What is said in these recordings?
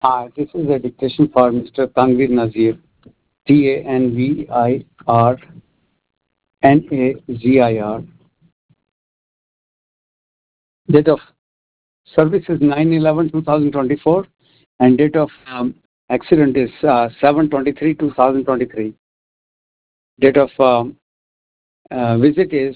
Hi, this is a dictation for Mr. Tanvir Nazir, Tanvirnazir. Date of service is 9/11/2024, and date of accident is 7/23/2023. Date of visit is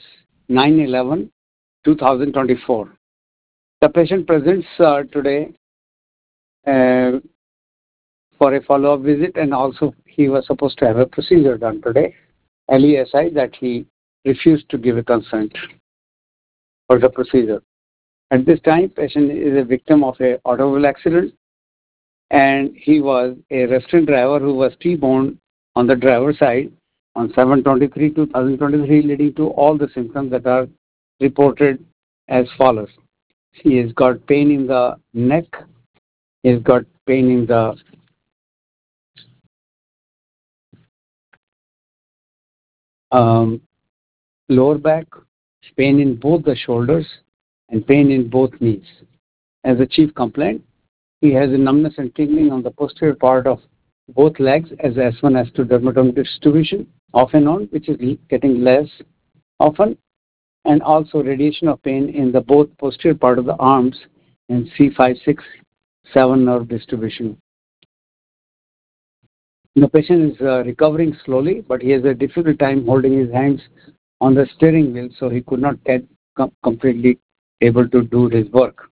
9/11/2024. The patient presents today uh, for a follow-up visit, and also he was supposed to have a procedure done today, LESI, that he refused to give a consent for the procedure. At this time, patient is a victim of a automobile accident, and he was a restaurant driver who was T-boned on the driver's side on 7/23/2023, leading to all the symptoms that are reported as follows. He has got pain in the neck, he has got pain in the lower back, pain in both the shoulders, and pain in both knees. As a chief complaint, he has a numbness and tingling on the posterior part of both legs as S1, S2 dermatomic distribution, off and on, which is getting less often, and also radiation of pain in the both posterior part of the arms and C5, 6, 7 nerve distribution. The patient is recovering slowly, but he has a difficult time holding his hands on the steering wheel, so he could not get completely able to do his work.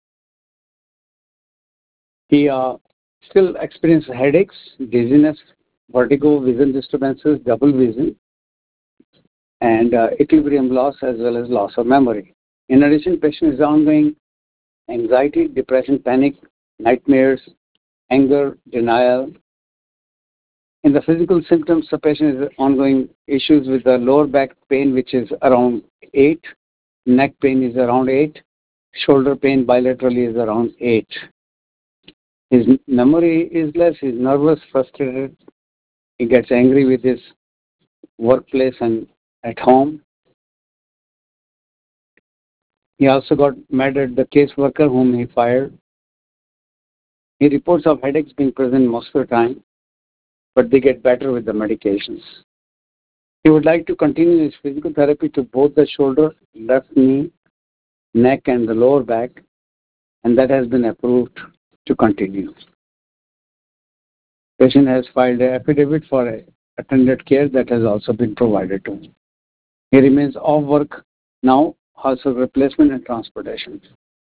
He still experiences headaches, dizziness, vertigo, vision disturbances, double vision, and equilibrium loss as well as loss of memory. In addition, patient is ongoing anxiety, depression, panic, nightmares, anger, denial. In the physical symptoms, the patient is ongoing issues with the lower back pain, which is around 8, neck pain is around 8, shoulder pain bilaterally is around 8. His memory is less, he's nervous, frustrated, he gets angry with his workplace and at home. He also got mad at the caseworker whom he fired. He reports of headaches being present most of the time, but they get better with the medications. He would like to continue his physical therapy to both the shoulder, left knee, neck, and the lower back, and that has been approved to continue. Patient has filed an affidavit for attended care that has also been provided to him. He remains off work now, also replacement and transportation.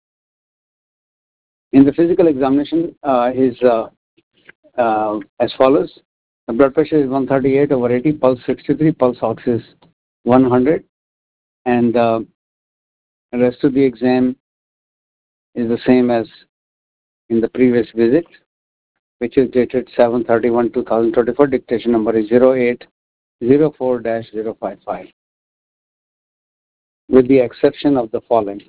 In the physical examination, as follows. The blood pressure is 138/80, pulse 63, pulse ox is 100, and the rest of the exam is the same as in the previous visit, which is dated 7/31/2024. Dictation number is 0804-055, with the exception of the following.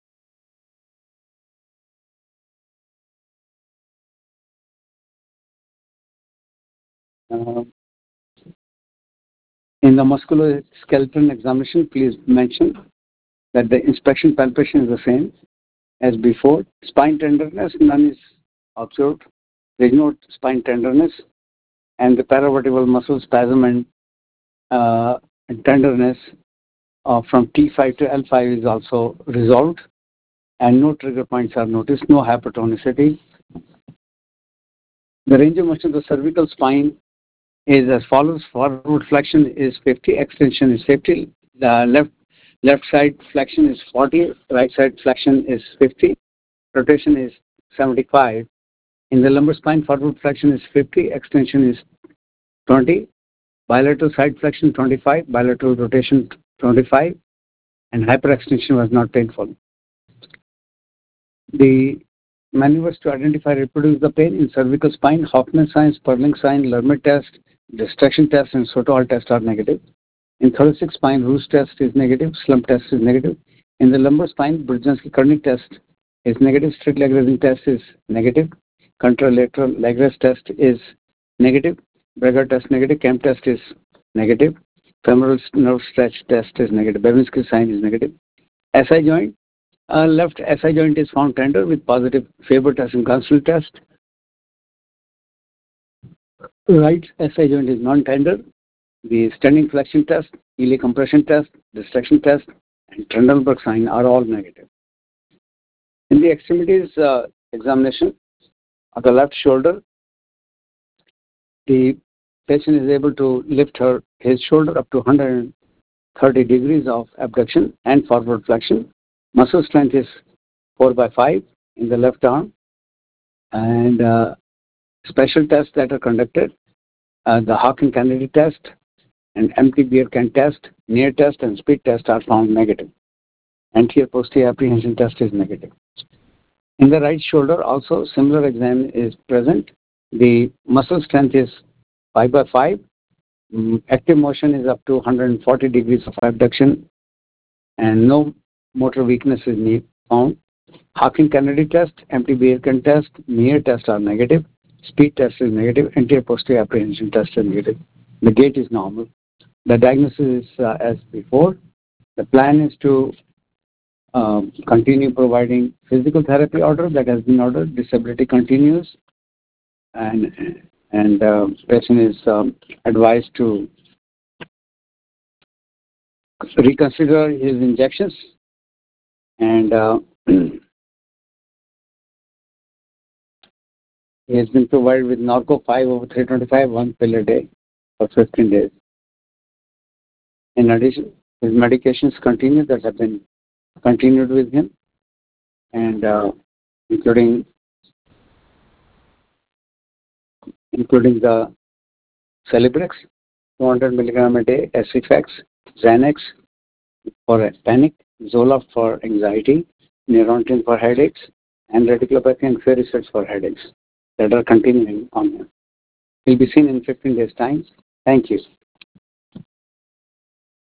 Uh, in the musculoskeletal examination, please mention that the inspection palpation is the same as before. Spine tenderness, none is observed. There is no spine tenderness, and the paravertebral muscle spasm and tenderness from T5 to L5 is also resolved, and no trigger points are noticed, no hypertonicity. The range of motion of the cervical spine is as follows. Forward flexion is 50, extension is 50, the left side flexion is 40, right side flexion is 50, rotation is 75. In the lumbar spine, forward flexion is 50, extension is 20, bilateral side flexion 25, bilateral rotation 25, and hyperextension was not painful. The maneuvers to identify and reproduce the pain in cervical spine, Hoffman sign, Sperling sign, Lermit test, distraction test, and Soto-Hall test are negative. In thoracic spine, Roos test is negative, slump test is negative. In the lumbar spine, Brudzinski-Kernig test is negative, strict leg raising test is negative, contralateral leg rest test is negative, Breger test negative, Kemp test is negative, femoral nerve stretch test is negative, Babinski sign is negative. SI joint, left SI joint is found tender with positive Faber test and Gunstall test. Right SI joint is non-tender. The standing flexion test, Ely compression test, distraction test, and Trendelenburg sign are all negative. In the extremities examination of the left shoulder, the patient is able to lift his shoulder up to 130 degrees of abduction and forward flexion. Muscle strength is 4 by 5 in the left arm, and special tests that are conducted, the Hawking-Kennedy test and empty beer can test, near test, and speed test are found negative. Anterior posterior apprehension test is negative. In the right shoulder also similar exam is present. The muscle strength is 5 by 5. Active motion is up to 140 degrees of abduction and no motor weakness is found. Hawking-Kennedy test, empty beer can test, near test are negative. Speed test is negative. Anterior posterior apprehension test is negative. The gait is normal. The diagnosis is as before. The plan is to continue providing physical therapy order that has been ordered. Disability continues, and patient is advised to reconsider his injections, and he has been provided with Norco 5/325, 1 pill a day for 15 days. In addition, his medications continue that have been continued with him, and including the Celebrex, 200 milligram a day, Acifex, Xanax for panic, Zoloft for anxiety, Neurontin for headaches, and reticulopathy and Ferriceps for headaches that are continuing on him. He'll be seen in 15 days' time. Thank you.